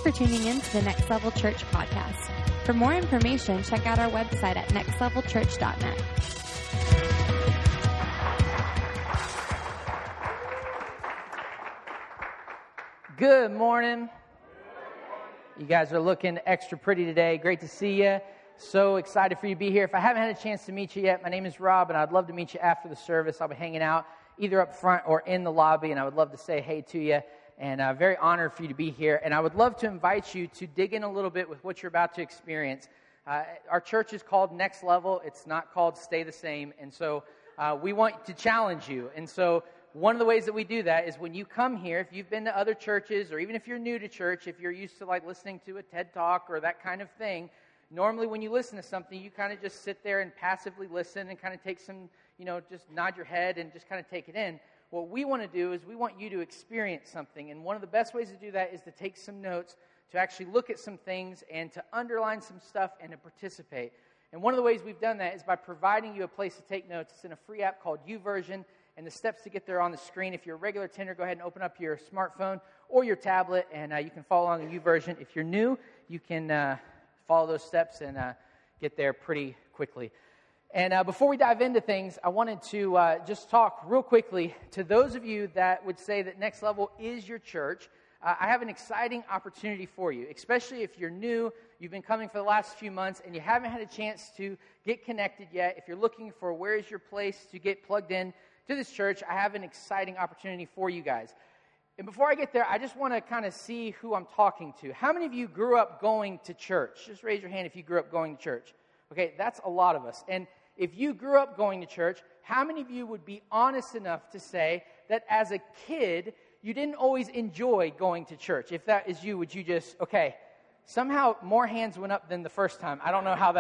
for tuning in to the Next Level Church podcast. For more information, check out our website at nextlevelchurch.net. Good morning. You guys are looking extra pretty today. Great to see you. So excited for you to be here. If I haven't had a chance to meet you yet, my name is Rob, and I'd love to meet you after the service. I'll be hanging out either up front or in the lobby, and I would love to say hey to you. And very honored for you to be here. And I would love to invite you to dig in a little bit with what you're about to experience. Our church is called Next Level. It's not called Stay the Same. And so we want to challenge you. And so one of the ways that we do that is when you come here, if you've been to other churches, or even if you're new to church, if you're used to like listening to a TED Talk or that kind of thing, normally when you listen to something, you kind of just sit there and passively listen and kind of take some, just nod your head and just kind of take it in. What we want to do is we want you to experience something, and one of the best ways to do that is to take some notes, to actually look at some things, and to underline some stuff, and to participate. And one of the ways we've done that is by providing you a place to take notes. It's in a free app called YouVersion, and the steps to get there are on the screen. If you're a regular attender, go ahead and open up your smartphone or your tablet, and you can follow along in YouVersion. If you're new, you can follow those steps and get there pretty quickly. And before we dive into things, I wanted to just talk real quickly to those of you that would say that Next Level is your church. I have an exciting opportunity for you, especially if you're new, you've been coming for the last few months, and you haven't had a chance to get connected yet. If you're looking for where is your place to get plugged in to this church, I have an exciting opportunity for you guys. And before I get there, I just want to kind of see who I'm talking to. How many of you grew up going to church? Just raise your hand if you grew up going to church. Okay, that's a lot of us. And if you grew up going to church, how many of you would be honest enough to say that as a kid, you didn't always enjoy going to church? If that is you, would you just, okay, somehow more hands went up than the first time. I don't know how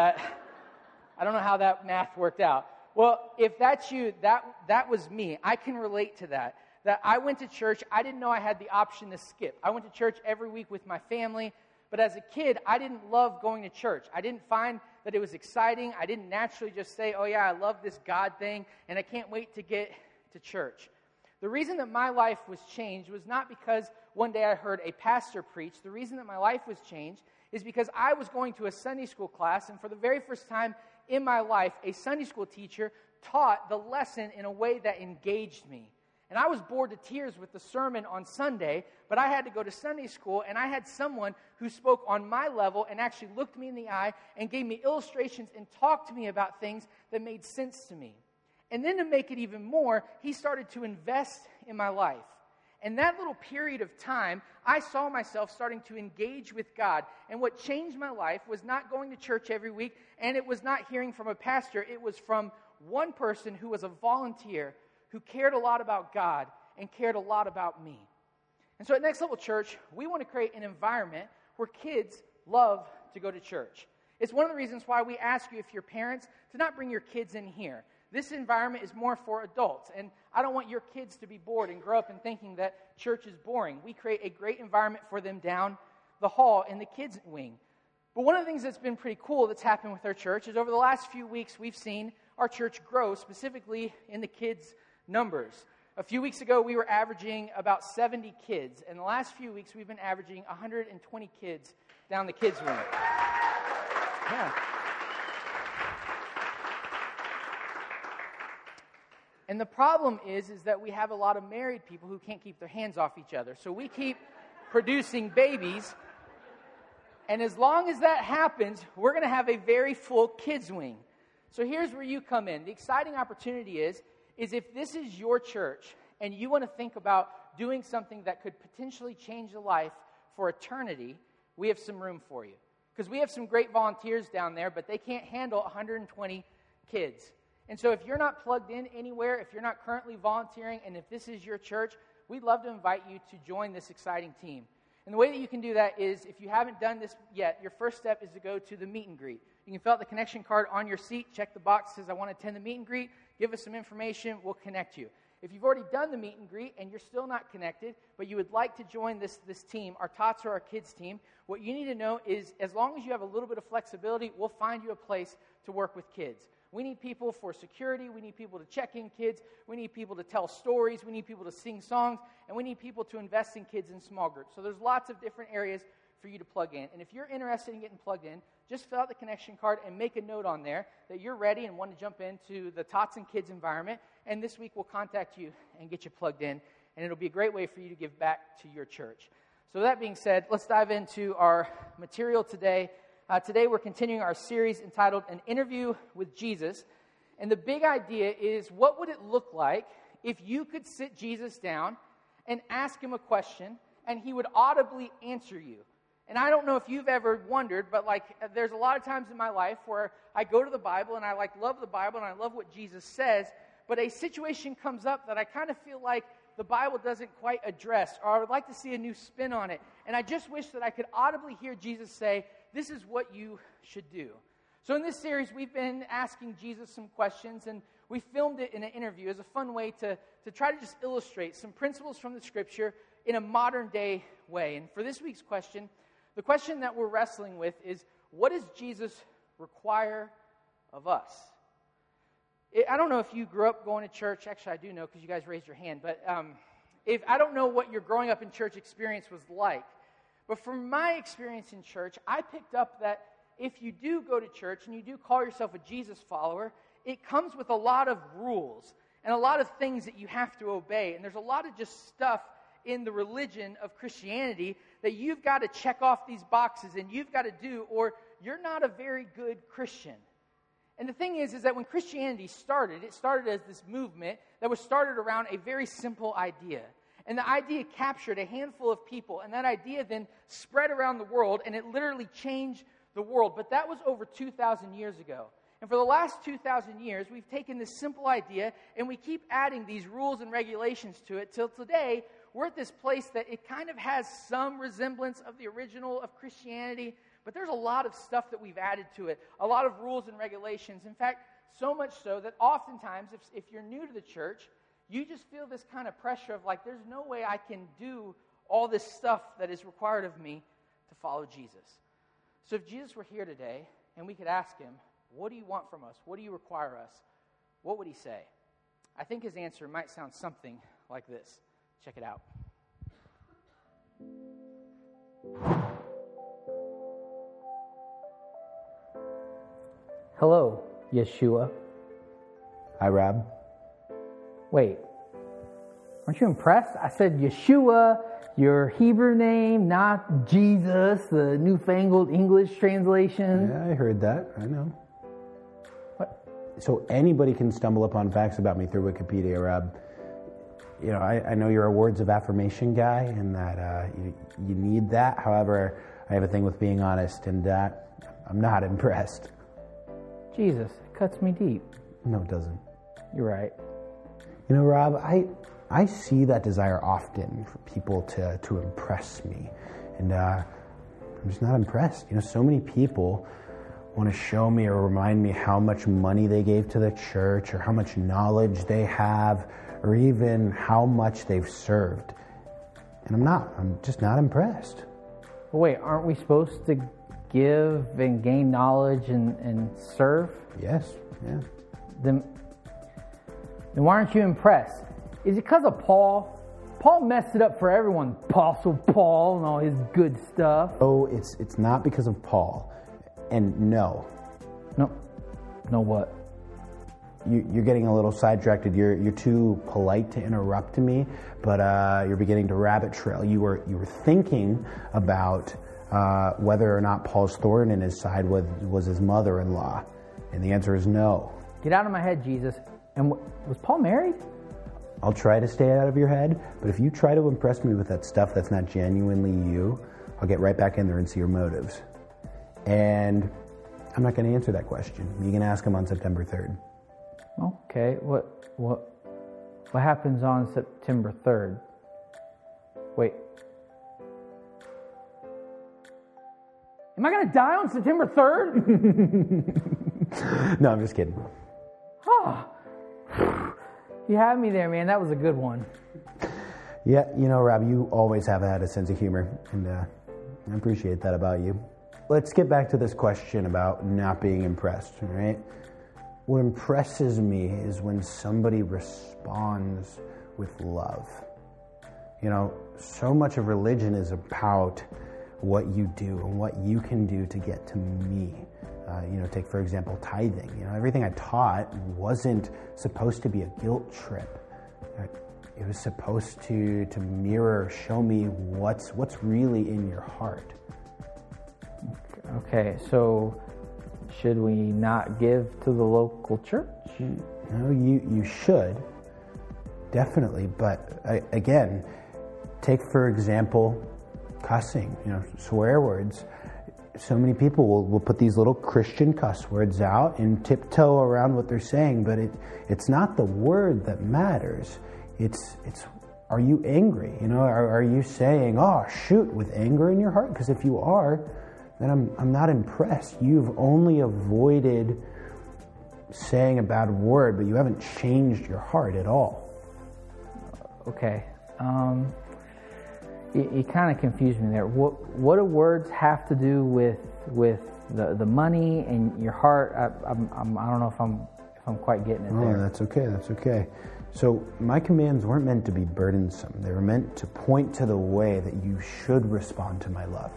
that math worked out. Well, if that's you, that was me. I can relate to that. That I went to church, I didn't know I had the option to skip. I went to church every week with my family, but as a kid, I didn't love going to church. I didn't find that it was exciting. I didn't naturally just say, oh yeah, I love this God thing, and I can't wait to get to church. The reason that my life was changed was not because one day I heard a pastor preach. The reason that my life was changed is because I was going to a Sunday school class, and for the very first time in my life, a Sunday school teacher taught the lesson in a way that engaged me. And I was bored to tears with the sermon on Sunday, but I had to go to Sunday school, and I had someone who spoke on my level and actually looked me in the eye and gave me illustrations and talked to me about things that made sense to me. And then to make it even more, he started to invest in my life. And that little period of time, I saw myself starting to engage with God. And what changed my life was not going to church every week, and it was not hearing from a pastor. It was from one person who was a volunteer who cared a lot about God and cared a lot about me. And so at Next Level Church, we want to create an environment where kids love to go to church. It's one of the reasons why we ask you, if you're parents, to not bring your kids in here. This environment is more for adults, and I don't want your kids to be bored and grow up and thinking that church is boring. We create a great environment for them down the hall in the kids' wing. But one of the things that's been pretty cool that's happened with our church is over the last few weeks, we've seen our church grow, specifically in the kids' numbers. A few weeks ago, we were averaging about 70 kids. And the last few weeks, we've been averaging 120 kids down the kids' wing. Yeah. And the problem is that we have a lot of married people who can't keep their hands off each other. So we keep producing babies. And as long as that happens, we're going to have a very full kids' wing. So here's where you come in. The exciting opportunity is if this is your church and you want to think about doing something that could potentially change the life for eternity, we have some room for you. Because we have some great volunteers down there, but they can't handle 120 kids. And so if you're not plugged in anywhere, if you're not currently volunteering, and if this is your church, we'd love to invite you to join this exciting team. And the way that you can do that is, if you haven't done this yet, your first step is to go to the meet and greet. You can fill out the connection card on your seat, check the box that says, I want to attend the meet and greet, give us some information, we'll connect you. If you've already done the meet and greet and you're still not connected, but you would like to join this team, our Tots or our Kids team, what you need to know is, as long as you have a little bit of flexibility, we'll find you a place to work with kids. We need people for security. We need people to check in kids. We need people to tell stories. We need people to sing songs. And we need people to invest in kids in small groups. So there's lots of different areas for you to plug in. And if you're interested in getting plugged in, just fill out the connection card and make a note on there that you're ready and want to jump into the Tots and Kids environment. And this week we'll contact you and get you plugged in. And it'll be a great way for you to give back to your church. So with that being said, let's dive into our material today. Today we're continuing our series entitled An Interview with Jesus. And the big idea is, what would it look like if you could sit Jesus down and ask him a question and he would audibly answer you? And I don't know if you've ever wondered, but there's a lot of times in my life where I go to the Bible and I love the Bible and I love what Jesus says, but a situation comes up that I kind of feel like the Bible doesn't quite address, or I would like to see a new spin on it. And I just wish that I could audibly hear Jesus say, this is what you should do. So in this series, we've been asking Jesus some questions, and we filmed it in an interview as a fun way to try to just illustrate some principles from the Scripture in a modern day way. And for this week's question, the question that we're wrestling with is, what does Jesus require of us? I don't know if you grew up going to church. Actually, I do know because you guys raised your hand. But I don't know what your growing up in church experience was like. But from my experience in church, I picked up that if you do go to church and you do call yourself a Jesus follower, it comes with a lot of rules and a lot of things that you have to obey. And there's a lot of just stuff in the religion of Christianity that you've got to check off these boxes and you've got to do, or you're not a very good Christian. And the thing is that when Christianity started, it started as this movement that was started around a very simple idea. And the idea captured a handful of people, and that idea then spread around the world, and it literally changed the world. But that was over 2,000 years ago. And for the last 2,000 years, we've taken this simple idea, and we keep adding these rules and regulations to it, till today, we're at this place that it kind of has some resemblance of the original of Christianity, but there's a lot of stuff that we've added to it, a lot of rules and regulations. In fact, so much so that oftentimes, if you're new to the church, you just feel this kind of pressure of there's no way I can do all this stuff that is required of me to follow Jesus. So if Jesus were here today and we could ask him, what do you want from us? What do you require us? What would he say? I think his answer might sound something like this. Check it out. Hello, Yeshua. Hi, Rob. Wait, aren't you impressed? I said Yeshua, your Hebrew name, not Jesus, the newfangled English translation. Yeah, I heard that. I know. What? So anybody can stumble upon facts about me through Wikipedia, Rob. You know, I know you're a words of affirmation guy, and that you need that. However, I have a thing with being honest, and I'm not impressed. Jesus, it cuts me deep. No, it doesn't. You're right. You know, Rob, I see that desire often for people to impress me, and I'm just not impressed. You know, so many people want to show me or remind me how much money they gave to the church, or how much knowledge they have, or even how much they've served. And I'm just not impressed. Well, wait, aren't we supposed to give and gain knowledge and serve? Yes, yeah. Then why aren't you impressed? Is it because of Paul? Paul messed it up for everyone. Apostle Paul and all his good stuff. Oh, it's not because of Paul. And no. No what? You're getting a little sidetracked. You're too polite to interrupt me, but you're beginning to rabbit trail. You were thinking about whether or not Paul's thorn in his side was his mother-in-law, and the answer is no. Get out of my head, Jesus. And was Paul married? I'll try to stay out of your head, but if you try to impress me with that stuff that's not genuinely you, I'll get right back in there and see your motives. And I'm not going to answer that question. You can ask him on September 3rd. Okay, what happens on September 3rd? Wait. Am I going to die on September 3rd? No, I'm just kidding. Oh, you had me there, man. That was a good one. Yeah, you know, Rob, you always have had a sense of humor, and I appreciate that about you. Let's get back to this question about not being impressed, all right? what impresses me is when somebody responds with love. You know, so much of religion is about what you do and what you can do to get to me. Take, for example, tithing. Everything I taught wasn't supposed to be a guilt trip. It was supposed to show me what's really in your heart. Okay, so should we not give to the local church? No, you should, definitely. But again, take, for example, cussing, swear words. So many people will put these little Christian cuss words out and tiptoe around what they're saying, but it's not the word that matters. It's are you angry? Are you saying, "Oh, shoot," with anger in your heart? Because if you are, then I'm not impressed. You've only avoided saying a bad word, but you haven't changed your heart at all. Okay. You kind of confused me there. What do words have to do with the money and your heart? I don't know if I'm quite getting it there. Oh, that's okay. That's okay. So my commands weren't meant to be burdensome. They were meant to point to the way that you should respond to my love.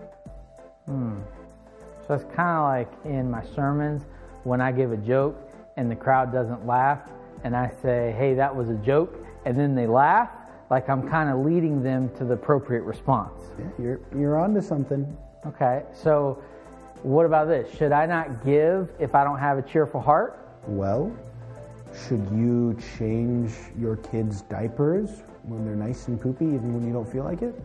So it's kind of like in my sermons when I give a joke and the crowd doesn't laugh, and I say, "Hey, that was a joke," and then they laugh. Like I'm kind of leading them to the appropriate response. Yeah, you're onto something. Okay, so what about this? Should I not give if I don't have a cheerful heart? Well, should you change your kids' diapers when they're nice and poopy, even when you don't feel like it?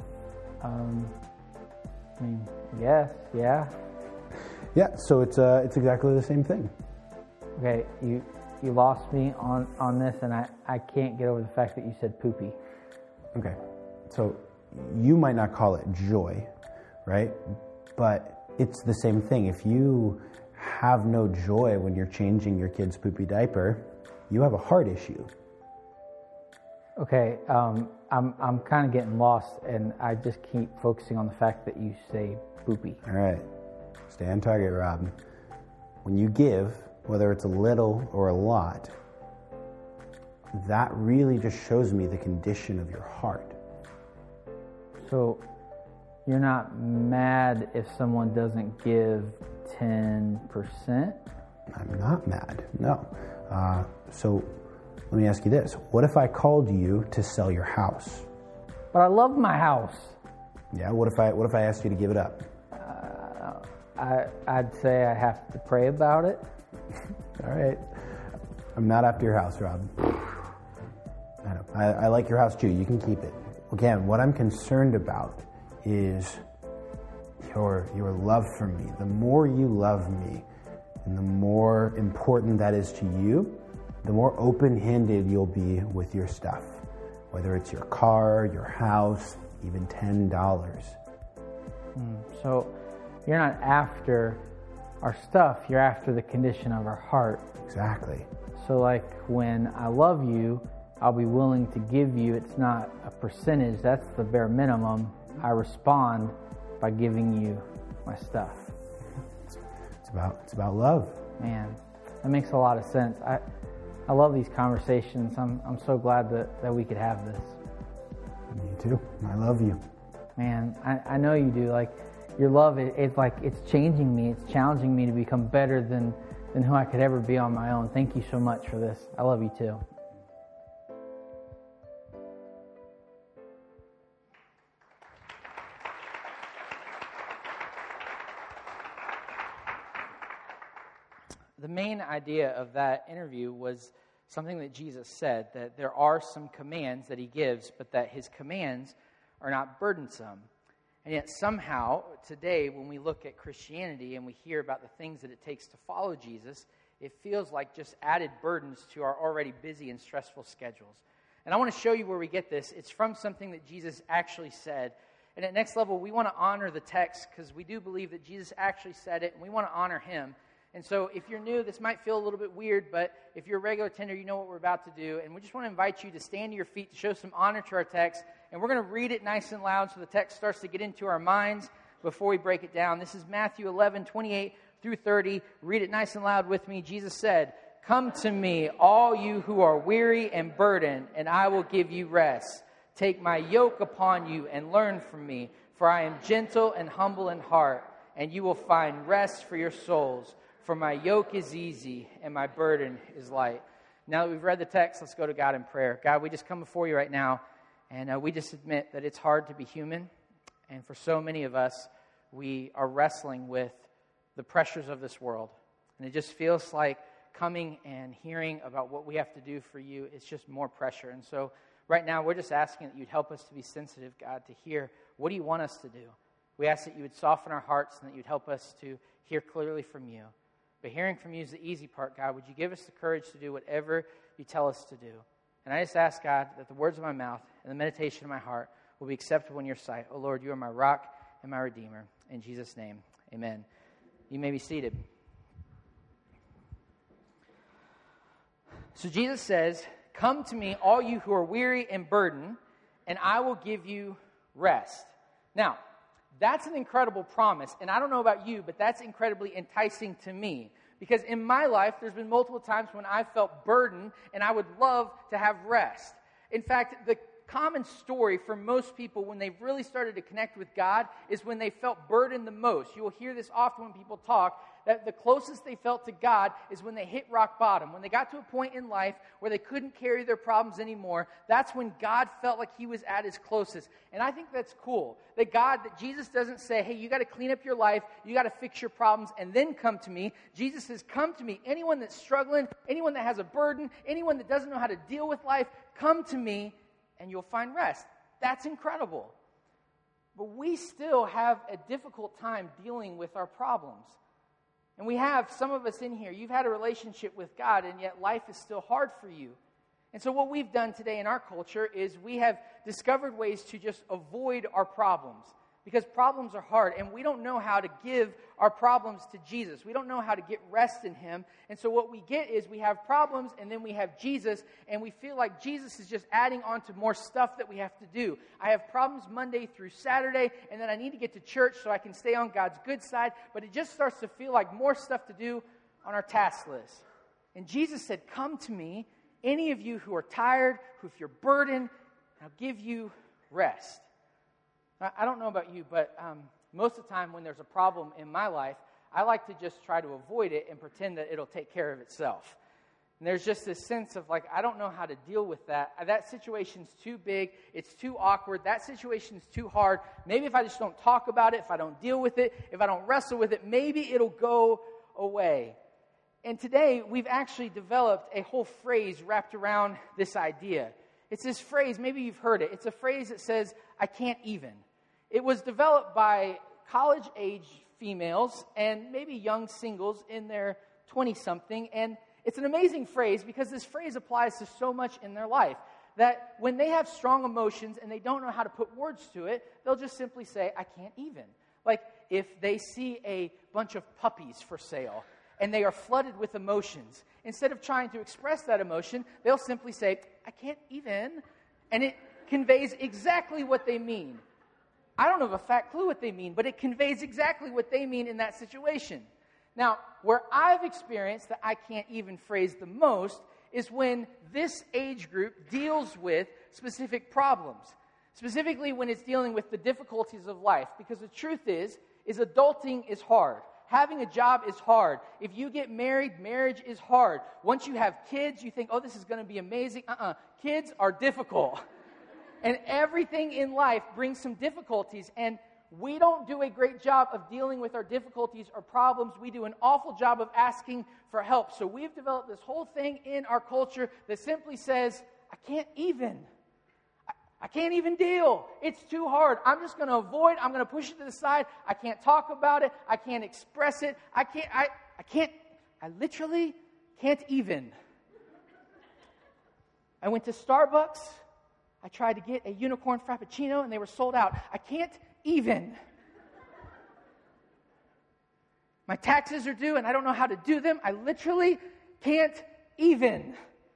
Yes, yeah. Yeah, so it's exactly the same thing. Okay, you lost me on this, and I can't get over the fact that you said poopy. Okay, so you might not call it joy, right? But it's the same thing. If you have no joy when you're changing your kid's poopy diaper, you have a heart issue. Okay, I'm kind of getting lost, and I just keep focusing on the fact that you say poopy. All right, stay on target, Rob. When you give, whether it's a little or a lot, that really just shows me the condition of your heart. So you're not mad if someone doesn't give 10%? I'm not mad, no. So let me ask you this. What if I called you to sell your house? But I love my house. Yeah, what if I asked you to give it up? I'd say I have to pray about it. All right. I'm not after your house, Rob. I know. I like your house too. You can keep it. Again, what I'm concerned about is your love for me. The more you love me and the more important that is to you, the more open-handed you'll be with your stuff. Whether it's your car, your house, even $10. So you're not after our stuff, you're after the condition of our heart. Exactly. So like when I love you, I'll be willing to give you, it's not a percentage, that's the bare minimum. I respond by giving you my stuff. It's about love. Man, that makes a lot of sense. I love these conversations. I'm so glad that we could have this. Me too. I love you. Man, I know you do. Like your love, it's changing me. It's challenging me to become better than who I could ever be on my own. Thank you so much for this. I love you too. The main idea of that interview was something that Jesus said, that there are some commands that he gives, but that his commands are not burdensome. And yet somehow, today, when we look at Christianity and we hear about the things that it takes to follow Jesus, it feels like just added burdens to our already busy and stressful schedules. And I want to show you where we get this. It's from something that Jesus actually said. And at Next Level, we want to honor the text because we do believe that Jesus actually said it, and we want to honor him. And so if you're new, this might feel a little bit weird, but if you're a regular attender, you know what we're about to do. And we just want to invite you to stand to your feet to show some honor to our text. And we're going to read it nice and loud so the text starts to get into our minds before we break it down. This is Matthew 11:28. through 30. Read it nice and loud with me. Jesus said, "Come to me, all you who are weary and burdened, and I will give you rest. Take my yoke upon you and learn from me, for I am gentle and humble in heart, and you will find rest for your souls. For my yoke is easy and my burden is light." Now that we've read the text, let's go to God in prayer. God, we just come before you right now, and we just admit that it's hard to be human. And for so many of us, we are wrestling with the pressures of this world. And it just feels like coming and hearing about what we have to do for you, it's just more pressure. And so right now, we're just asking that you'd help us to be sensitive, God, to hear, what do you want us to do? We ask that you would soften our hearts and that you'd help us to hear clearly from you. But hearing from you is the easy part, God. Would you give us the courage to do whatever you tell us to do? And I just ask, God, that the words of my mouth and the meditation of my heart will be acceptable in your sight. Oh, Lord, you are my rock and my redeemer. In Jesus' name, amen. You may be seated. So Jesus says, "Come to me, all you who are weary and burdened, and I will give you rest." Now, that's an incredible promise, and I don't know about you, but that's incredibly enticing to me. Because in my life, there's been multiple times when I felt burdened, and I would love to have rest. In fact, the common story for most people when they've really started to connect with God is when they felt burdened the most. You will hear this often when people talk, that the closest they felt to God is when they hit rock bottom. When they got to a point in life where they couldn't carry their problems anymore, that's when God felt like he was at his closest. And I think that's cool. That Jesus doesn't say, hey, you got to clean up your life, you got to fix your problems, and then come to me. Jesus says, come to me. Anyone that's struggling, anyone that has a burden, anyone that doesn't know how to deal with life, come to me and you'll find rest. That's incredible. But we still have a difficult time dealing with our problems. And we have, some of us in here, you've had a relationship with God, and yet life is still hard for you. And so what we've done today in our culture is we have discovered ways to just avoid our problems. Because problems are hard, and we don't know how to give our problems to Jesus. We don't know how to get rest in him. And so what we get is we have problems, and then we have Jesus, and we feel like Jesus is just adding on to more stuff that we have to do. I have problems Monday through Saturday, and then I need to get to church so I can stay on God's good side. But it just starts to feel like more stuff to do on our task list. And Jesus said, come to me, any of you who are tired, who if you're burdened, I'll give you rest. I don't know about you, but most of the time when there's a problem in my life, I like to just try to avoid it and pretend that it'll take care of itself. And there's just this sense of like, I don't know how to deal with that. That situation's too big. It's too awkward. That situation's too hard. Maybe if I just don't talk about it, if I don't deal with it, if I don't wrestle with it, maybe it'll go away. And today, we've actually developed a whole phrase wrapped around this idea. It's this phrase, maybe you've heard it. It's a phrase that says, I can't even. It was developed by college-age females and maybe young singles in their 20-something. And it's an amazing phrase because this phrase applies to so much in their life. That when they have strong emotions and they don't know how to put words to it, they'll just simply say, I can't even. Like if they see a bunch of puppies for sale and they are flooded with emotions, instead of trying to express that emotion, they'll simply say, I can't even. And it conveys exactly what they mean. I don't have a fat clue what they mean, but it conveys exactly what they mean in that situation. Now, where I've experienced that I can't even phrase the most is when this age group deals with specific problems. Specifically when it's dealing with the difficulties of life. Because the truth is adulting is hard. Having a job is hard. If you get married, marriage is hard. Once you have kids, you think, oh, this is going to be amazing. Kids are difficult. And everything in life brings some difficulties. And we don't do a great job of dealing with our difficulties or problems. We do an awful job of asking for help. So we've developed this whole thing in our culture that simply says, I can't even. I can't even deal. It's too hard. I'm just going to avoid. I'm going to push it to the side. I can't talk about it. I can't express it. I literally can't even. I went to Starbucks. I tried to get a unicorn frappuccino, and they were sold out. I can't even. My taxes are due, and I don't know how to do them. I literally can't even.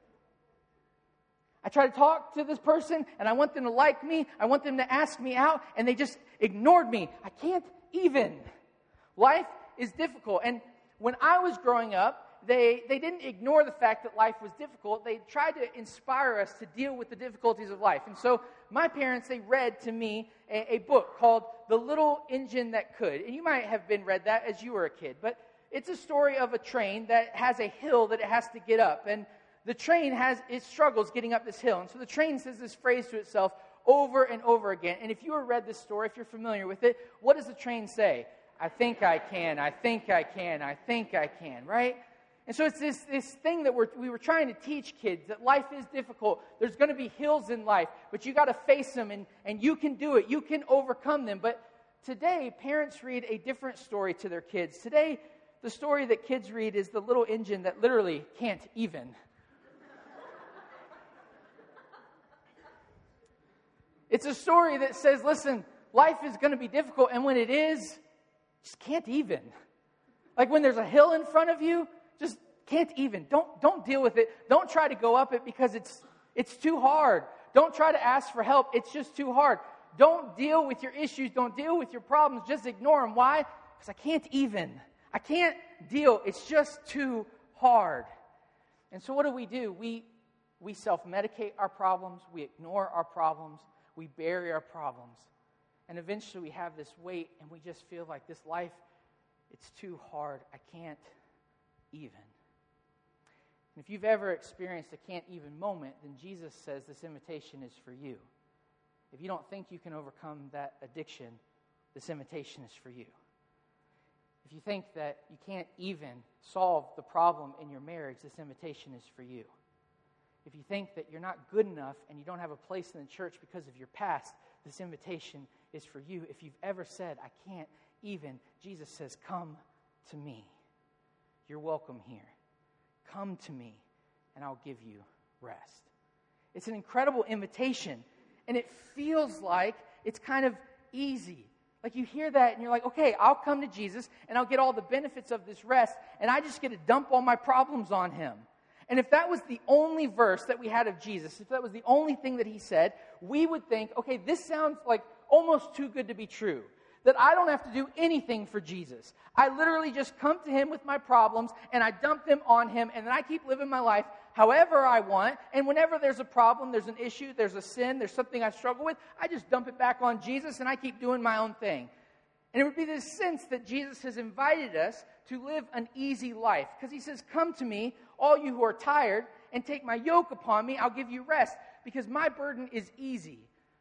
I try to talk to this person, and I want them to like me. I want them to ask me out, and they just ignored me. I can't even. Life is difficult, and when I was growing up, they didn't ignore the fact that life was difficult. They tried to inspire us to deal with the difficulties of life. And so my parents, they read to me a book called The Little Engine That Could. And you might have read that as you were a kid. But it's a story of a train that has a hill that it has to get up. And the train it struggles getting up this hill. And so the train says this phrase to itself over and over again. And if you have read this story, if you're familiar with it, what does the train say? I think I can, I think I can, I think I can, right? And so it's this thing that we were trying to teach kids, that life is difficult. There's going to be hills in life, but you got to face them, and you can do it. You can overcome them. But today, parents read a different story to their kids. Today, the story that kids read is the little engine that literally can't even. It's a story that says, listen, life is going to be difficult, and when it is, just can't even. Like when there's a hill in front of you, just can't even. Don't deal with it. Don't try to go up it because it's too hard. Don't try to ask for help. It's just too hard. Don't deal with your issues. Don't deal with your problems. Just ignore them. Why? Because I can't even. I can't deal. It's just too hard. And so what do? We self-medicate our problems. We ignore our problems. We bury our problems. And eventually we have this weight and we just feel like this life, it's too hard. I can't even. And if you've ever experienced a can't even moment, then Jesus says this invitation is for you. If you don't think you can overcome that addiction, this invitation is for you. If you think that you can't even solve the problem in your marriage, this invitation is for you. If you think that you're not good enough and you don't have a place in the church because of your past, this invitation is for you. If you've ever said, I can't even, Jesus says, come to me. You're welcome here. Come to me, and I'll give you rest. It's an incredible invitation, and it feels like it's kind of easy. Like you hear that, and you're like, okay, I'll come to Jesus, and I'll get all the benefits of this rest, and I just get to dump all my problems on him. And if that was the only verse that we had of Jesus, if that was the only thing that he said, we would think, okay, this sounds like almost too good to be true. That I don't have to do anything for Jesus. I literally just come to him with my problems, and I dump them on him, and then I keep living my life however I want, and whenever there's a problem, there's an issue, there's a sin, there's something I struggle with, I just dump it back on Jesus, and I keep doing my own thing. And it would be this sense that Jesus has invited us to live an easy life. Because he says, come to me, all you who are tired, and take my yoke upon me, I'll give you rest, because my burden is easy.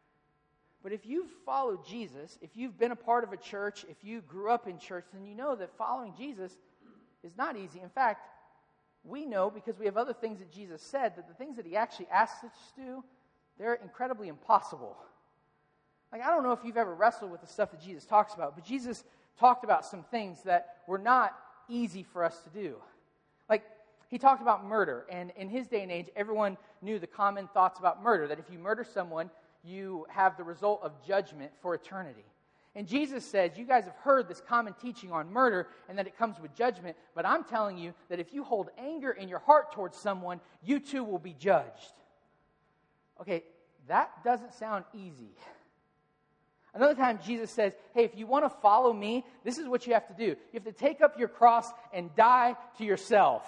But if you've followed Jesus, if you've been a part of a church, if you grew up in church, then you know that following Jesus is not easy. In fact, we know, because we have other things that Jesus said, that the things that he actually asks us to do, they're incredibly impossible. Like, I don't know if you've ever wrestled with the stuff that Jesus talks about, but Jesus talked about some things that were not easy for us to do. Like, he talked about murder, and in his day and age, everyone knew the common thoughts about murder, that if you murder someone, you have the result of judgment for eternity. And Jesus says, you guys have heard this common teaching on murder and that it comes with judgment, but I'm telling you that if you hold anger in your heart towards someone, you too will be judged. Okay, that doesn't sound easy. Another time Jesus says, hey, if you want to follow me, this is what you have to do. You have to take up your cross and die to yourself.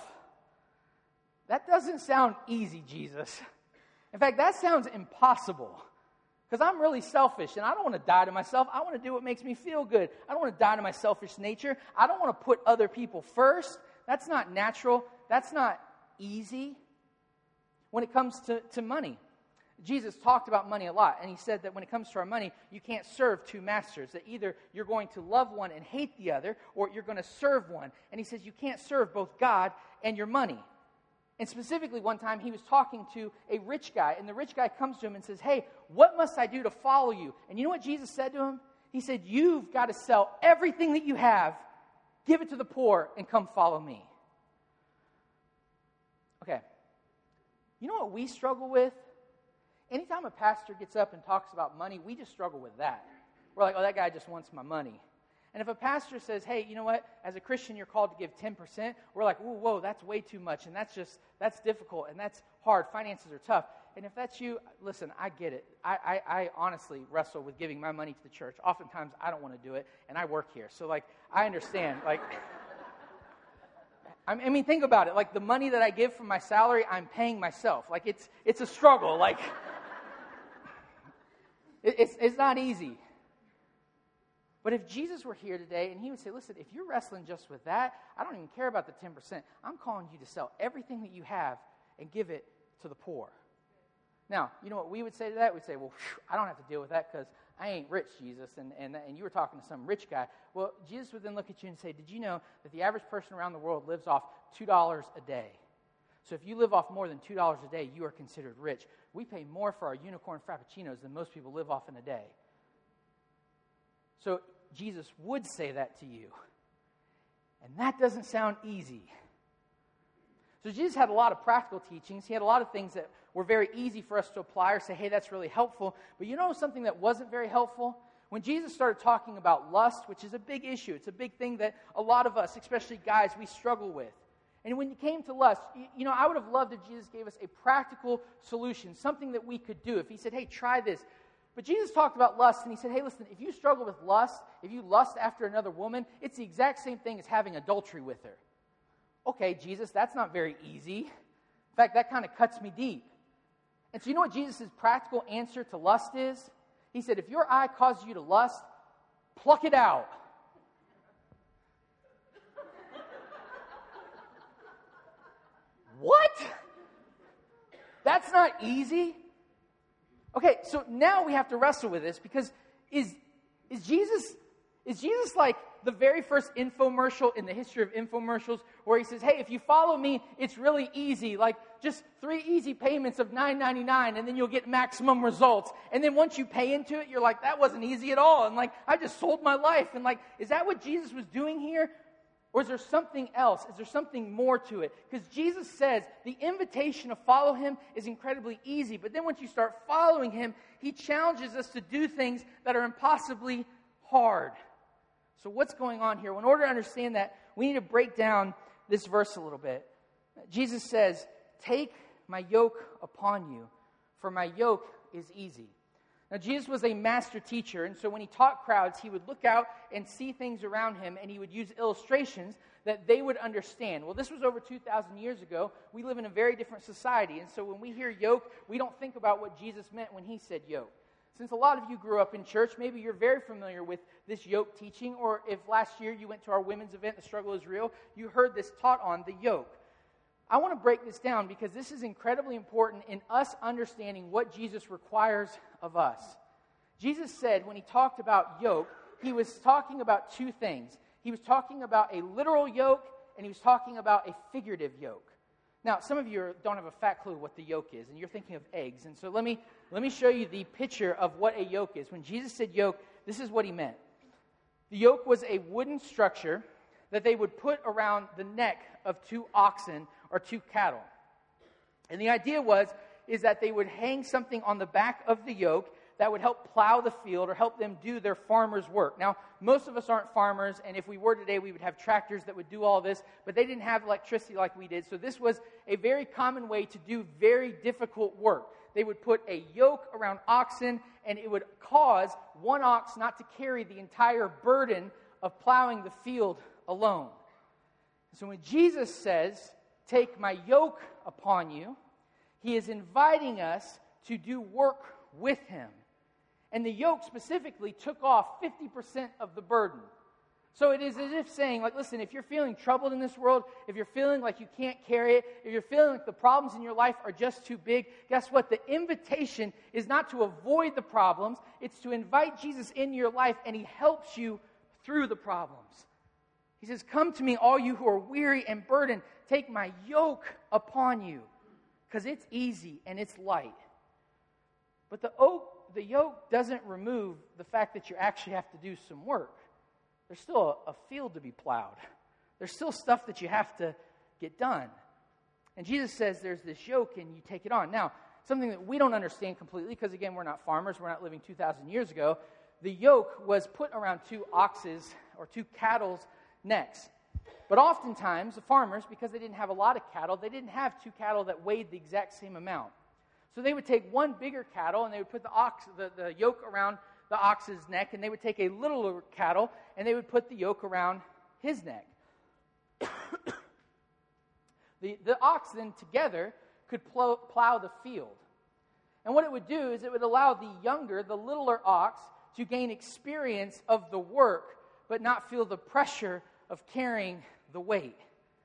That doesn't sound easy, Jesus. In fact, that sounds impossible. Because I'm really selfish, and I don't want to die to myself. I want to do what makes me feel good. I don't want to die to my selfish nature. I don't want to put other people first. That's not natural. That's not easy. When it comes to money, Jesus talked about money a lot, and he said that when it comes to our money, you can't serve two masters, that either you're going to love one and hate the other, or you're going to serve one. And he says you can't serve both God and your money. And specifically, one time, he was talking to a rich guy, and the rich guy comes to him and says, hey, what must I do to follow you? And you know what Jesus said to him? He said, you've got to sell everything that you have, give it to the poor, and come follow me. Okay. You know what we struggle with? Anytime a pastor gets up and talks about money, we just struggle with that. We're like, oh, that guy just wants my money. And if a pastor says, hey, you know what, as a Christian, you're called to give 10%, we're like, ooh, whoa, that's way too much, and that's difficult, and that's hard. Finances are tough. And if that's you, listen, I get it. I honestly wrestle with giving my money to the church. Oftentimes, I don't want to do it, and I work here. So, I understand. I mean, think about it. Like, the money that I give from my salary, I'm paying myself. Like, it's a struggle. Like, it's not easy. But if Jesus were here today and he would say, listen, if you're wrestling just with that, I don't even care about the 10%. I'm calling you to sell everything that you have and give it to the poor. Now, you know what we would say to that? We'd say, well, I don't have to deal with that because I ain't rich, Jesus, and you were talking to some rich guy. Well, Jesus would then look at you and say, did you know that the average person around the world lives off $2 a day? So if you live off more than $2 a day, you are considered rich. We pay more for our unicorn frappuccinos than most people live off in a day. So Jesus would say that to you. And that doesn't sound easy. So Jesus had a lot of practical teachings. He had a lot of things that were very easy for us to apply or say, hey, that's really helpful. But you know something that wasn't very helpful? When Jesus started talking about lust, which is a big issue, it's a big thing that a lot of us, especially guys, we struggle with. And when it came to lust, you know, I would have loved if Jesus gave us a practical solution, something that we could do. If he said, hey, try this. But Jesus talked about lust, and he said, hey, listen, if you struggle with lust, if you lust after another woman, it's the exact same thing as having adultery with her. Okay, Jesus, that's not very easy. In fact, that kind of cuts me deep. And so you know what Jesus' practical answer to lust is? He said, if your eye causes you to lust, pluck it out. What? That's not easy. Okay, so now we have to wrestle with this because is Jesus like the very first infomercial in the history of infomercials where he says, hey, if you follow me, it's really easy, like just 3 easy payments of $9.99 and then you'll get maximum results. And then once you pay into it, you're like, that wasn't easy at all. And like, I just sold my life. And like, is that what Jesus was doing here? Or is there something else? Is there something more to it? Because Jesus says the invitation to follow him is incredibly easy. But then once you start following him, he challenges us to do things that are impossibly hard. So what's going on here? Well, in order to understand that, we need to break down this verse a little bit. Jesus says, take my yoke upon you, for my yoke is easy. Now, Jesus was a master teacher, and so when he taught crowds, he would look out and see things around him, and he would use illustrations that they would understand. Well, this was over 2,000 years ago. We live in a very different society, and so when we hear yoke, we don't think about what Jesus meant when he said yoke. Since a lot of you grew up in church, maybe you're very familiar with this yoke teaching, or if last year you went to our women's event, The Struggle is Real, you heard this taught on the yoke. I want to break this down because this is incredibly important in us understanding what Jesus requires of us. Jesus said when he talked about yoke, he was talking about 2 things. He was talking about a literal yoke, and he was talking about a figurative yoke. Now, some of you don't have a fat clue what the yoke is, and you're thinking of eggs. And so let me show you the picture of what a yoke is. When Jesus said yoke, this is what he meant. The yoke was a wooden structure that they would put around the neck of 2 oxen or 2 cattle. And the idea is that they would hang something on the back of the yoke that would help plow the field or help them do their farmer's work. Now, most of us aren't farmers, and if we were today, we would have tractors that would do all this, but they didn't have electricity like we did, so this was a very common way to do very difficult work. They would put a yoke around oxen, and it would cause one ox not to carry the entire burden of plowing the field alone. So when Jesus says, take my yoke upon you, he is inviting us to do work with him. And the yoke specifically took off 50% of the burden. So it is as if saying, like, listen, if you're feeling troubled in this world, if you're feeling like you can't carry it, if you're feeling like the problems in your life are just too big, guess what? The invitation is not to avoid the problems. It's to invite Jesus into your life, and he helps you through the problems. He says, come to me, all you who are weary and burdened. Take my yoke upon you, because it's easy and it's light. But the yoke doesn't remove the fact that you actually have to do some work. There's still a field to be plowed. There's still stuff that you have to get done. And Jesus says there's this yoke and you take it on. Now, something that we don't understand completely, because again, we're not farmers, we're not living 2,000 years ago, the yoke was put around 2 oxes or 2 cattle's necks. But oftentimes, the farmers, because they didn't have a lot of cattle, they didn't have 2 cattle that weighed the exact same amount. So they would take one bigger cattle, and they would put the yoke around the ox's neck, and they would take a littler cattle, and they would put the yoke around his neck. The oxen together could plow the field. And what it would do is it would allow the younger, the littler ox to gain experience of the work, but not feel the pressure of carrying the weight.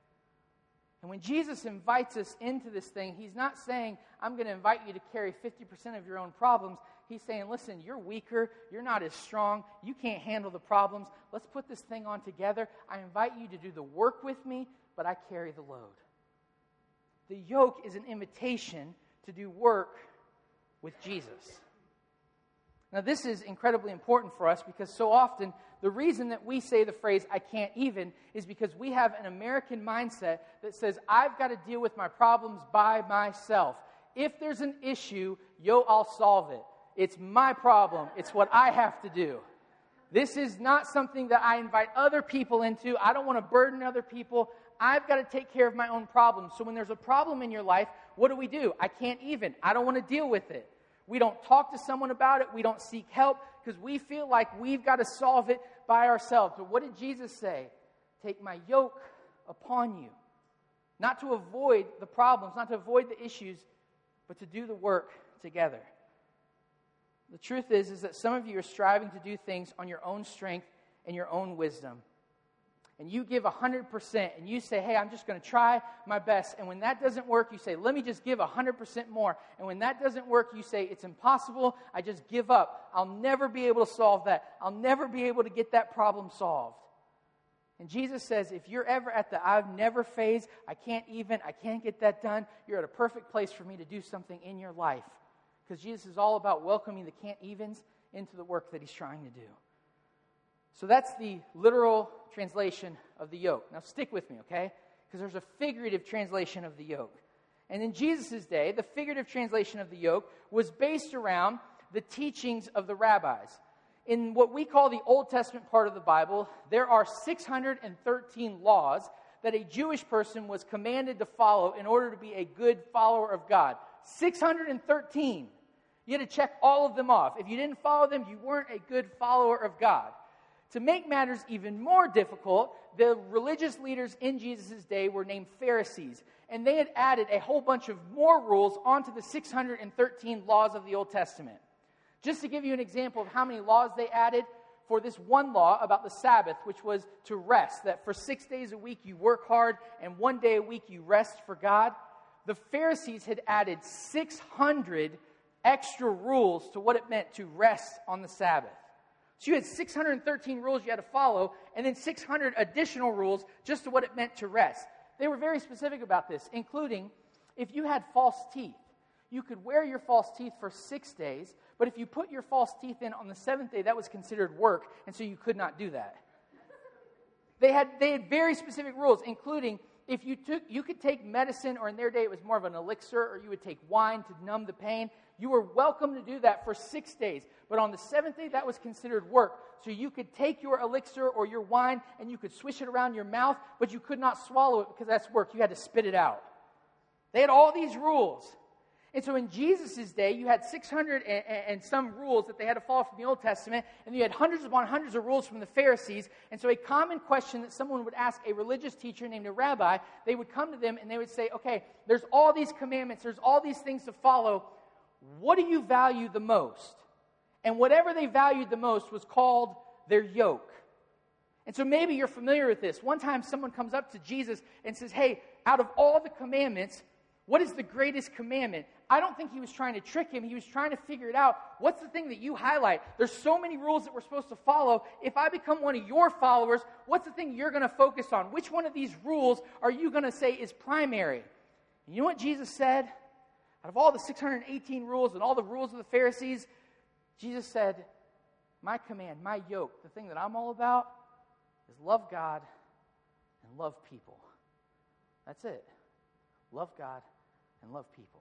And when Jesus invites us into this thing, he's not saying, I'm going to invite you to carry 50% of your own problems. He's saying, listen, you're weaker, you're not as strong, you can't handle the problems. Let's put this thing on together. I invite you to do the work with me, but I carry the load. The yoke is an invitation to do work with Jesus. Now, this is incredibly important for us because so often the reason that we say the phrase, I can't even, is because we have an American mindset that says, I've got to deal with my problems by myself. If there's an issue, I'll solve it. It's my problem. It's what I have to do. This is not something that I invite other people into. I don't want to burden other people. I've got to take care of my own problems. So when there's a problem in your life, what do? I can't even. I don't want to deal with it. We don't talk to someone about it. We don't seek help because we feel like we've got to solve it by ourselves. But what did Jesus say? Take my yoke upon you. Not to avoid the problems, not to avoid the issues, but to do the work together. The truth is that some of you are striving to do things on your own strength and your own wisdom. And you give 100%, and you say, hey, I'm just going to try my best. And when that doesn't work, you say, let me just give 100% more. And when that doesn't work, you say, it's impossible, I just give up. I'll never be able to solve that. I'll never be able to get that problem solved. And Jesus says, if you're ever at the I've never phase, I can't get that done, you're at a perfect place for me to do something in your life. Because Jesus is all about welcoming the can't evens into the work that he's trying to do. So that's the literal translation of the yoke. Now stick with me, okay? Because there's a figurative translation of the yoke. And in Jesus' day, the figurative translation of the yoke was based around the teachings of the rabbis. In what we call the Old Testament part of the Bible, there are 613 laws that a Jewish person was commanded to follow in order to be a good follower of God. 613. You had to check all of them off. If you didn't follow them, you weren't a good follower of God. To make matters even more difficult, the religious leaders in Jesus' day were named Pharisees. And they had added a whole bunch of more rules onto the 613 laws of the Old Testament. Just to give you an example of how many laws they added, for this one law about the Sabbath, which was to rest, that for 6 days a week you work hard and 1 day a week you rest for God, the Pharisees had added 600 extra rules to what it meant to rest on the Sabbath. So you had 613 rules you had to follow, and then 600 additional rules just to what it meant to rest. They were very specific about this, including if you had false teeth, you could wear your false teeth for 6 days, but if you put your false teeth in on the 7th day, that was considered work, and so you could not do that. They had very specific rules, including if you could take medicine, or in their day it was more of an elixir, or you would take wine to numb the pain. You were welcome to do that for 6 days. But on the 7th day, that was considered work. So you could take your elixir or your wine and you could swish it around your mouth, but you could not swallow it because that's work. You had to spit it out. They had all these rules. And so in Jesus' day, you had 600 and some rules that they had to follow from the Old Testament, and you had hundreds upon hundreds of rules from the Pharisees. And so a common question that someone would ask a religious teacher named a rabbi, they would come to them and they would say, okay, there's all these commandments, there's all these things to follow. What do you value the most? And whatever they valued the most was called their yoke. And so maybe you're familiar with this. One time someone comes up to Jesus and says, hey, out of all the commandments, what is the greatest commandment? I don't think he was trying to trick him. He was trying to figure it out. What's the thing that you highlight? There's so many rules that we're supposed to follow. If I become one of your followers, what's the thing you're going to focus on? Which one of these rules are you going to say is primary? And you know what Jesus said? Out of all the 618 rules and all the rules of the Pharisees, Jesus said, my command, my yoke, the thing that I'm all about is love God and love people. That's it. Love God and love people.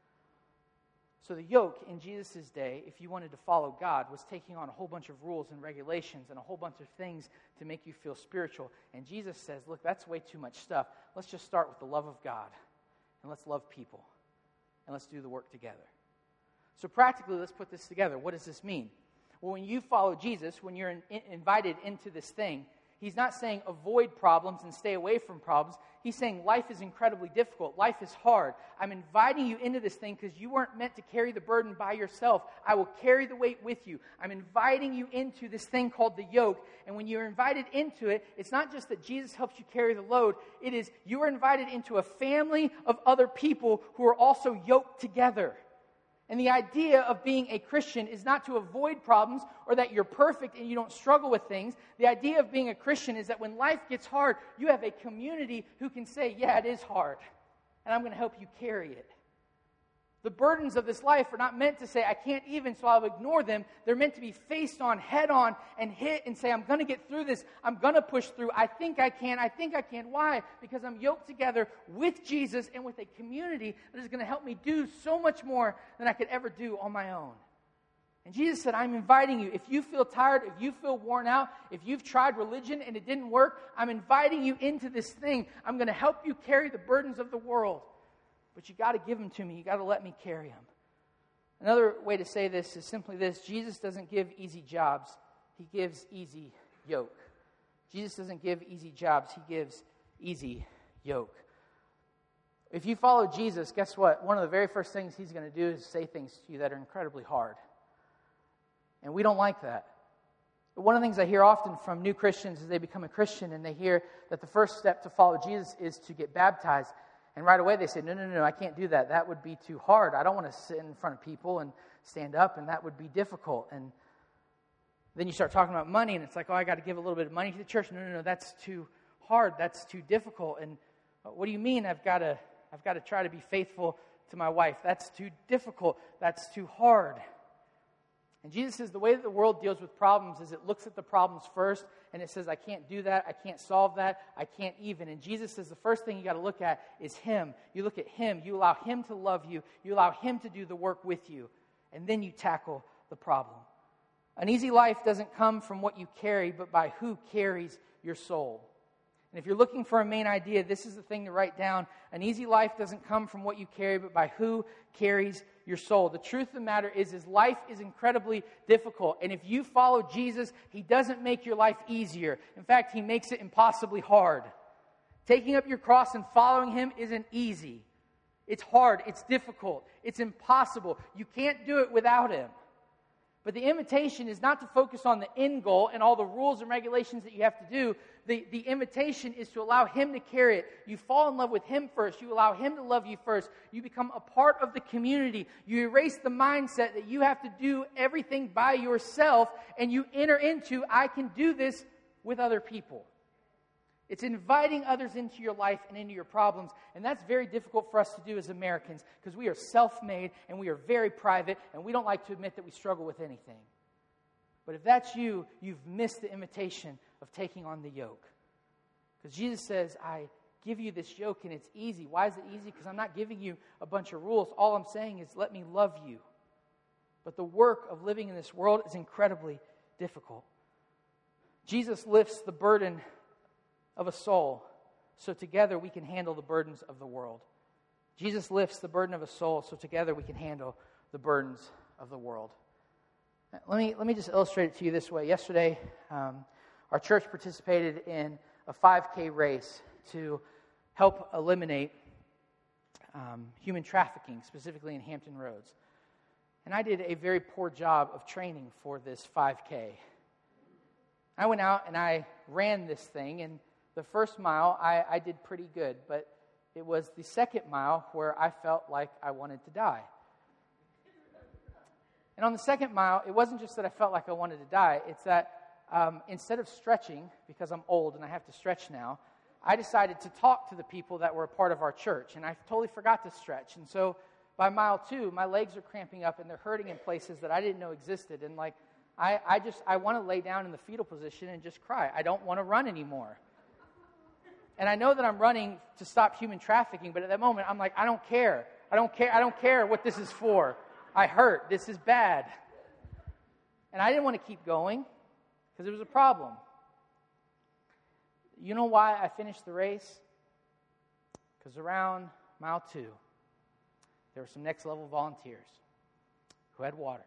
So the yoke in Jesus' day, if you wanted to follow God, was taking on a whole bunch of rules and regulations and a whole bunch of things to make you feel spiritual. And Jesus says, look, that's way too much stuff. Let's just start with the love of God and let's love people. And let's do the work together. So practically, let's put this together. What does this mean? Well, when you follow Jesus, when you're invited into this thing, he's not saying avoid problems and stay away from problems. He's saying life is incredibly difficult. Life is hard. I'm inviting you into this thing because you weren't meant to carry the burden by yourself. I will carry the weight with you. I'm inviting you into this thing called the yoke. And when you're invited into it, it's not just that Jesus helps you carry the load. It is you are invited into a family of other people who are also yoked together. And the idea of being a Christian is not to avoid problems or that you're perfect and you don't struggle with things. The idea of being a Christian is that when life gets hard, you have a community who can say, yeah, it is hard, and I'm going to help you carry it. The burdens of this life are not meant to say, I can't even, so I'll ignore them. They're meant to be faced on, head on, and hit and say, I'm going to get through this. I'm going to push through. I think I can. Why? Because I'm yoked together with Jesus and with a community that is going to help me do so much more than I could ever do on my own. And Jesus said, I'm inviting you. If you feel tired, if you feel worn out, if you've tried religion and it didn't work, I'm inviting you into this thing. I'm going to help you carry the burdens of the world. But you got to give them to me. You got to let me carry them. Another way to say this is simply this. Jesus doesn't give easy jobs. He gives easy yoke. Jesus doesn't give easy jobs. He gives easy yoke. If you follow Jesus, guess what? One of the very first things he's going to do is say things to you that are incredibly hard. And we don't like that. But one of the things I hear often from new Christians is they become a Christian and they hear that the first step to follow Jesus is to get baptized. And right away they say, no, I can't do that. That would be too hard. I don't want to sit in front of people and stand up, and that would be difficult. And then you start talking about money, and it's like, I got to give a little bit of money to the church. No, that's too hard. That's too difficult. And what do you mean I've got to try to be faithful to my wife? That's too difficult. That's too hard. And Jesus says the way that the world deals with problems is it looks at the problems first and it says, I can't do that, I can't solve that, I can't even. And Jesus says the first thing you got to look at is Him. You look at Him, you allow Him to love you, you allow Him to do the work with you, and then you tackle the problem. An easy life doesn't come from what you carry, but by who carries your soul. And if you're looking for a main idea, this is the thing to write down. An easy life doesn't come from what you carry, but by who carries your soul. The truth of the matter is life is incredibly difficult. And if you follow Jesus, He doesn't make your life easier. In fact, He makes it impossibly hard. Taking up your cross and following Him isn't easy. It's hard. It's difficult. It's impossible. You can't do it without Him. But the invitation is not to focus on the end goal and all the rules and regulations that you have to do. The invitation is to allow Him to carry it. You fall in love with Him first. You allow Him to love you first. You become a part of the community. You erase the mindset that you have to do everything by yourself, and you enter into, I can do this with other people. It's inviting others into your life and into your problems, and that's very difficult for us to do as Americans because we are self-made and we are very private, and we don't like to admit that we struggle with anything. But if that's you, you've missed the invitation of taking on the yoke. Because Jesus says, I give you this yoke and it's easy. Why is it easy? Because I'm not giving you a bunch of rules. All I'm saying is let me love you. But the work of living in this world is incredibly difficult. Jesus lifts the burden of a soul so together we can handle the burdens of the world. Jesus lifts the burden of a soul so together we can handle the burdens of the world. Let me just illustrate it to you this way. Yesterday, our church participated in a 5K race to help eliminate human trafficking, specifically in Hampton Roads. And I did a very poor job of training for this 5K. I went out and I ran this thing, and the first mile I did pretty good, but it was the second mile where I felt like I wanted to die. And on the second mile, it wasn't just that I felt like I wanted to die. It's that instead of stretching, because I'm old and I have to stretch now, I decided to talk to the people that were a part of our church. And I totally forgot to stretch. And so by mile 2, my legs are cramping up and they're hurting in places that I didn't know existed. And like, I want to lay down in the fetal position and just cry. I don't want to run anymore. And I know that I'm running to stop human trafficking, but at that moment, I'm like, I don't care. I don't care what this is for. I hurt. This is bad. And I didn't want to keep going because it was a problem. You know why I finished the race? Because around mile 2, there were some next level volunteers who had water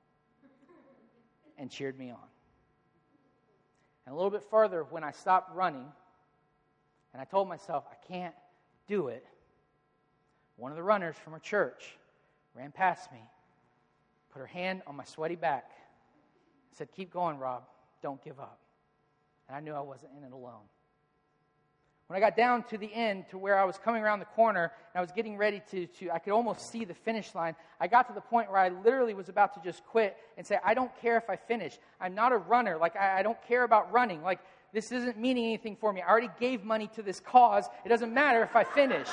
and cheered me on. And a little bit further, when I stopped running And I told myself, I can't do it. One of the runners from our church ran past me, put her hand on my sweaty back, and said, keep going, Rob. Don't give up. And I knew I wasn't in it alone. When I got down to the end, to where I was coming around the corner, and I was getting ready to I could almost see the finish line, I got to the point where I literally was about to just quit and say, I don't care if I finish. I'm not a runner. Like, I don't care about running. Like, this isn't meaning anything for me. I already gave money to this cause. It doesn't matter if I finish.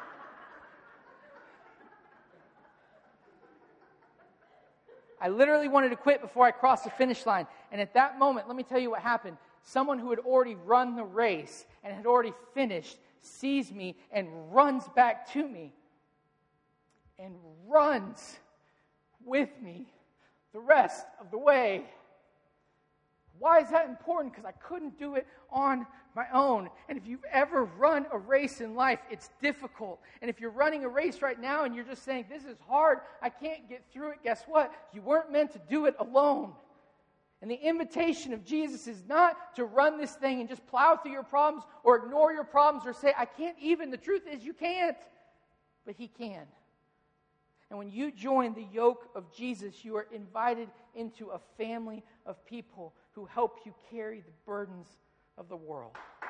I literally wanted to quit before I crossed the finish line. And at that moment, let me tell you what happened. Someone who had already run the race and had already finished sees me and runs back to me and runs with me the rest of the way. Why is that important? Because I couldn't do it on my own. And if you've ever run a race in life, it's difficult. And if you're running a race right now and you're just saying, this is hard, I can't get through it, guess what? You weren't meant to do it alone. And the invitation of Jesus is not to run this thing and just plow through your problems or ignore your problems or say, I can't even. The truth is you can't. But He can. And when you join the yoke of Jesus, you are invited into a family of people who help you carry the burdens of the world.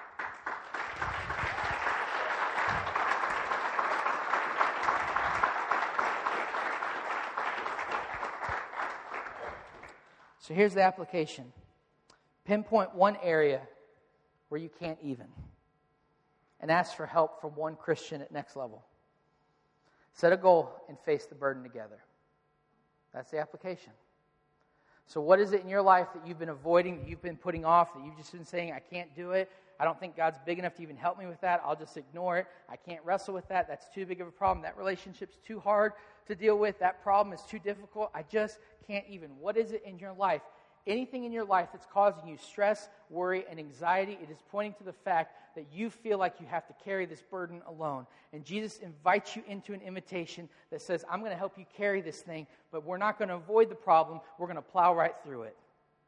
So here's the application. Pinpoint one area where you can't even, and ask for help from one Christian at Next Level. Set a goal and face the burden together. That's the application. So what is it in your life that you've been avoiding, that you've been putting off, that you've just been saying, I can't do it. I don't think God's big enough to even help me with that. I'll just ignore it. I can't wrestle with that. That's too big of a problem. That relationship's too hard to deal with. That problem is too difficult. I just can't even. What is it in your life? Anything in your life that's causing you stress, worry, and anxiety, it is pointing to the fact that you feel like you have to carry this burden alone. And Jesus invites you into an invitation that says, I'm going to help you carry this thing, but we're not going to avoid the problem. We're going to plow right through it.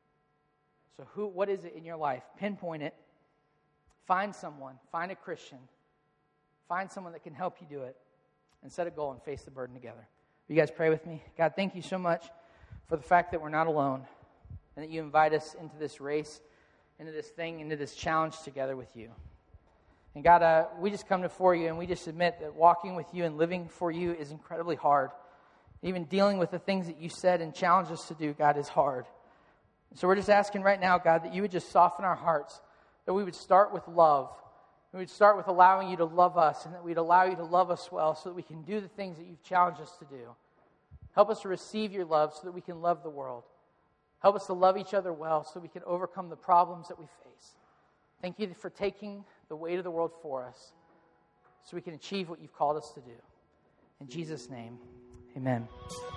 So what is it in your life? Pinpoint it. Find someone. Find a Christian. Find someone that can help you do it. And set a goal and face the burden together. Will you guys pray with me? God, thank you so much for the fact that we're not alone. And that you invite us into this race, into this thing, into this challenge together with you. And God, we just come before you and we just admit that walking with you and living for you is incredibly hard. Even dealing with the things that you said and challenged us to do, God, is hard. So we're just asking right now, God, that you would just soften our hearts, that we would start with love. We would start with allowing you to love us, and that we'd allow you to love us well so that we can do the things that you've challenged us to do. Help us to receive your love so that we can love the world. Help us to love each other well so we can overcome the problems that we face. Thank you for taking the weight of the world for us so we can achieve what you've called us to do. In Jesus' name, amen.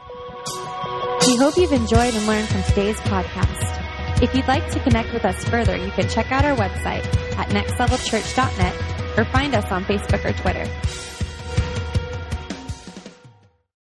We hope you've enjoyed and learned from today's podcast. If you'd like to connect with us further, you can check out our website at nextlevelchurch.net or find us on Facebook or Twitter.